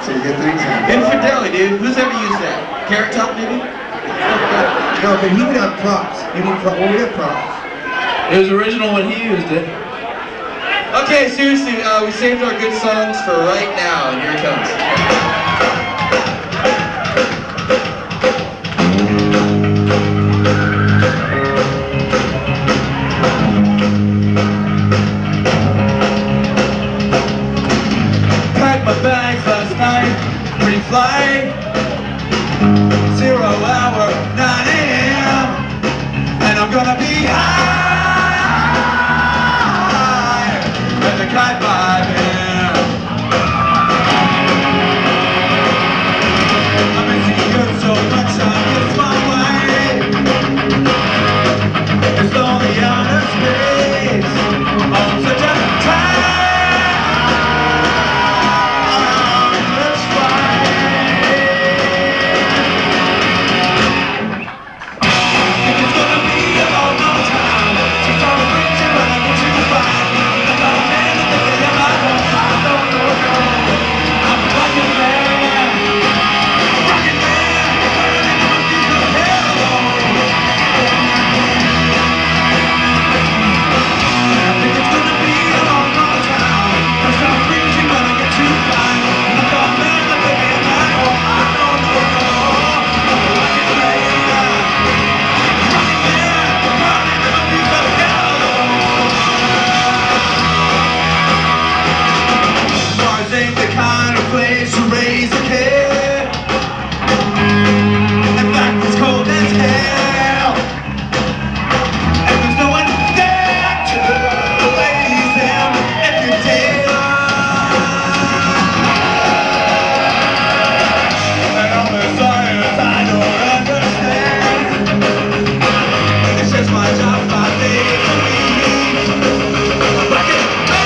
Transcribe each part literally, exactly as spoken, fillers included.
So you get three times. Infidelity, dude. Who's ever used that? Carrot Top, maybe? No, but he would have props. He would pro- well, we have props. It was original when he used it. Okay, seriously, uh, we saved our good songs for right now, and here it comes. Packed my bags last night, pre-flight, zero hour, nine a m and I'm gonna be high at the kite five a m I'm missing you so much, I miss my way. It's lonely outer space on such a time. Ain't the kind of place to raise a kid. In fact, it's cold as hell, and there's no one there to raise them if you're dead. And all the science I don't understand. It's just my job five days a week. Rock it.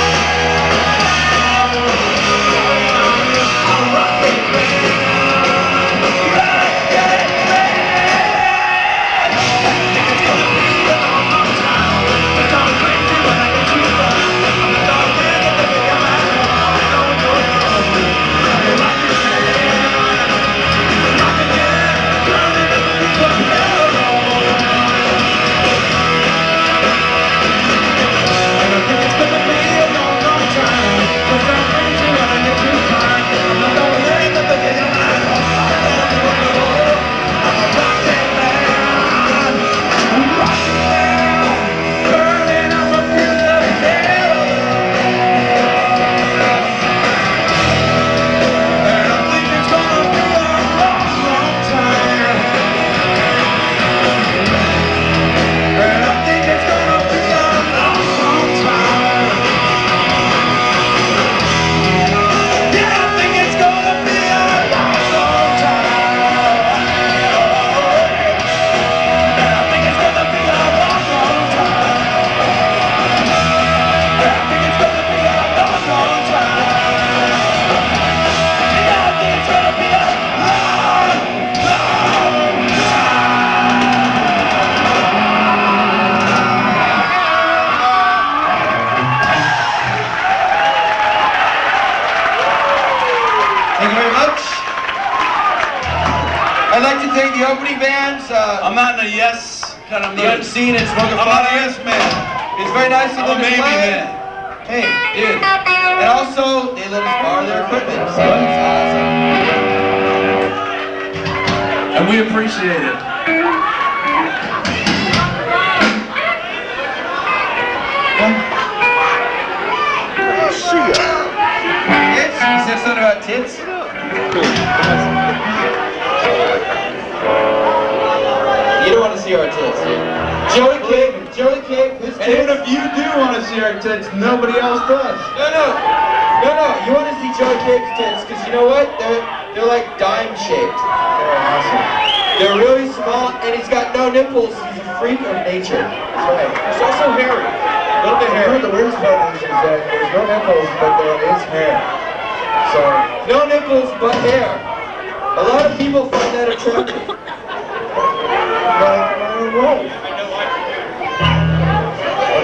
Thank you very much. I'd like to thank the opening bands. Uh, I'm not in a yes kind of the mood. Unseen and Smoke of I'm not a Fire. yes man. It's very nice of I'm them a to maybe play. man. Hey, dude. And also, they let us borrow their equipment. So it's awesome. And we appreciate it. Tits? You said something about tits? You don't want to see our tits, dude. Joey King, Joey King, who's And even if you do want to see our tits, nobody else does. No, no, no, no. You want to see Joey King's tits because you know what? They're they're like dime shaped. They're awesome. They're really small, and he's got no nipples. He's a freak of nature. That's right. He's also hairy. A little bit hairy. The weirdest part is that there's no nipples, but there is hair. So no nipples, but hair. A lot of people find that attractive. Like my wife.